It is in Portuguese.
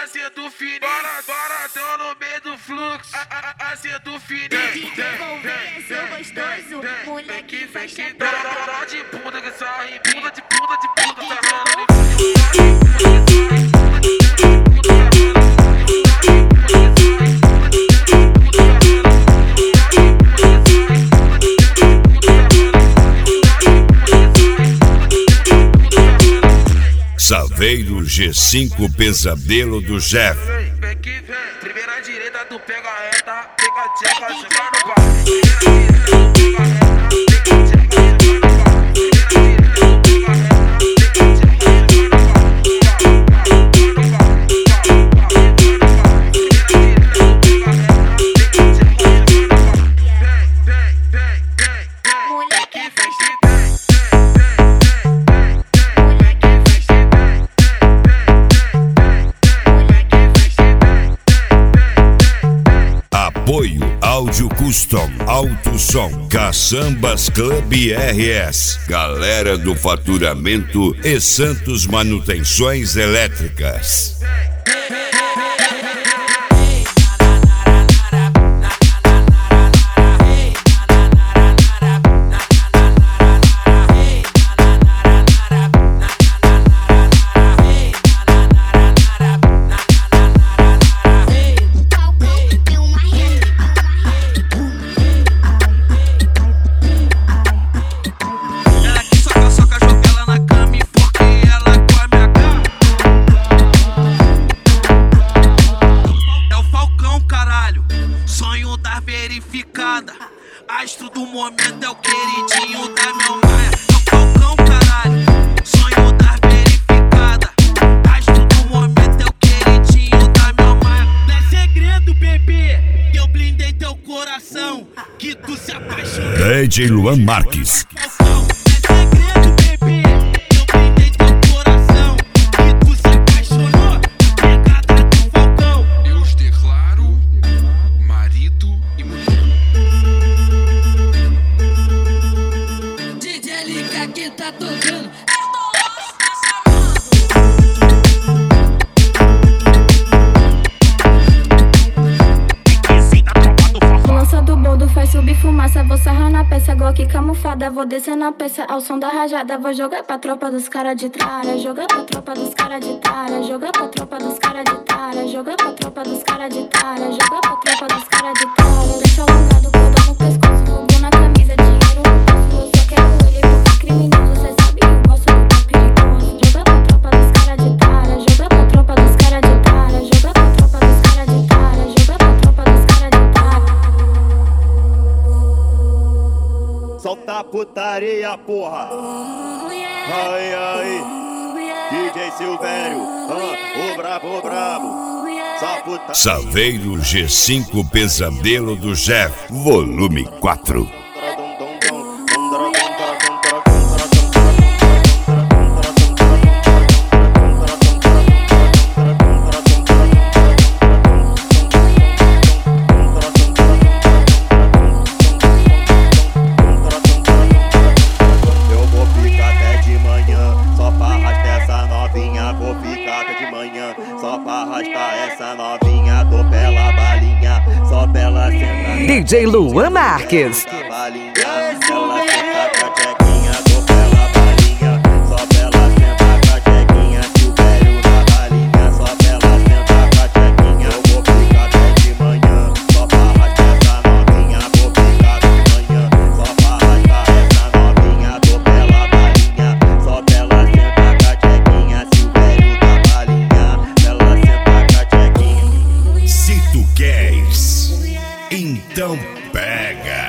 assim do fininho. Bora, tão no meio do fluxo. Assim do fininho. Sou gostoso, moleque faz Dó de bunda que sai, bunda de sarrando. Saveiro G5 Pesadelo do Jeff. Vem que vem, primeira direita tu pega a reta, pega a tcheca, joga no bar. Primeira direita tu pega a reta, pega a tcheca, joga no bar. Primeira direita tu pega a reta, pega a tcheca, Apoio Áudio Custom, Alto Som, Caçambas Club RS, Galera do Faturamento e Santos Manutenções Elétricas. Astro do momento é o queridinho da meu maia. É o Falcão, caralho, sonho da verificada. Astro do momento é o queridinho da meu maia. Não é segredo, bebê, que eu blindei teu coração, que tu se apaixonou. DJ Luan Marques. Tá tocando. Lança do boldo faz subir fumaça. Vou sarrar na peça, Glock camuflada. Vou descer na peça ao som da rajada. Vou jogar pra tropa dos cara de tralha. Jogar pra tropa dos cara de tralha. Jogar pra tropa dos cara de tralha. Jogar pra tropa dos cara de tralha. Jogar pra tropa dos cara de tralha. Deixa alongado, cordão no pescoço. Fogo na camisa, dinheiro no bolso. Eu só quero ele porque criminoso. Cê sabe que eu gosto do pau perigoso. Jogar pra tropa dos cara de tralha. Jogar pra tropa dos cara de tralha. Jogar pra tropa dos cara de tralha. Jogar pra tropa dos cara de tralha. Solta a putaria, porra. Ai, ai. DJ Silvério, o brabo. Saveiro G5 Pesadelo do Jeff, volume 4. DJ Luan Marques. Então pega.